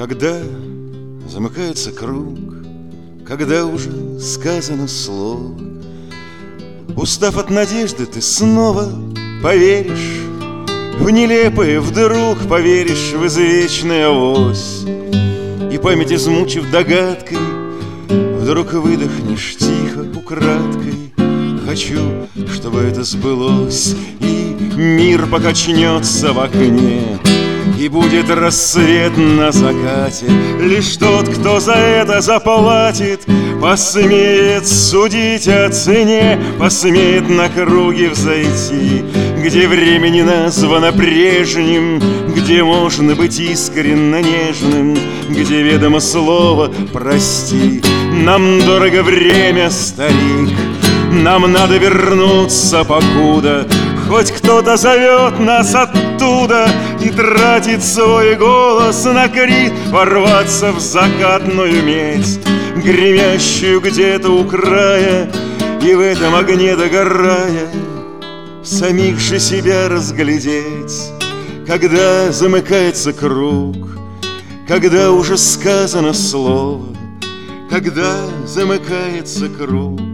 Когда замыкается круг, когда уже сказано слово, устав от надежды, ты снова поверишь в нелепое, вдруг поверишь в извечную авось. И память измучив догадкой, вдруг выдохнешь тихо, украдкой: хочу, чтобы это сбылось. И мир покачнется в окне, и будет рассвет на закате. Лишь тот, кто за это заплатит, посмеет судить о цене, посмеет на круги взойти, где время не названо прежним, где можно быть искренне нежным, где ведомо слово «прости». Нам дорого время, старик, нам надо вернуться, покуда хоть кто-то зовет нас оттуда и тратит свой голос на крик, ворваться в закатную медь, гремящую где-то у края, и в этом огне догорая самих же себя разглядеть. Когда замыкается круг, когда уже сказано слово, когда замыкается круг,